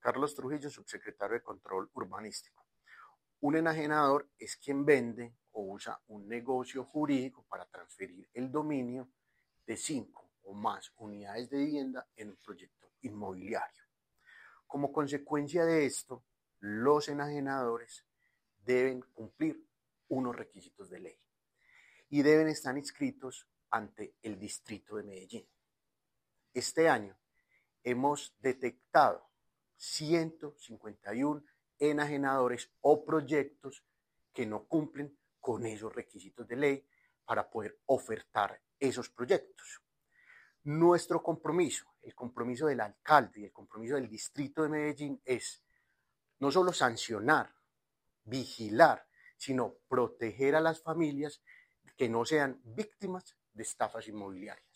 Carlos Trujillo, subsecretario de Control Urbanístico. Un enajenador es quien vende o usa un negocio jurídico para transferir el dominio de 5 o más unidades de vivienda en un proyecto inmobiliario. Como consecuencia de esto, los enajenadores deben cumplir unos requisitos de ley y deben estar inscritos ante el Distrito de Medellín. Este año hemos detectado 151 enajenadores o proyectos que no cumplen con esos requisitos de ley para poder ofertar esos proyectos. Nuestro compromiso, el compromiso del alcalde y el compromiso del Distrito de Medellín es no solo sancionar, vigilar, sino proteger a las familias que no sean víctimas de estafas inmobiliarias.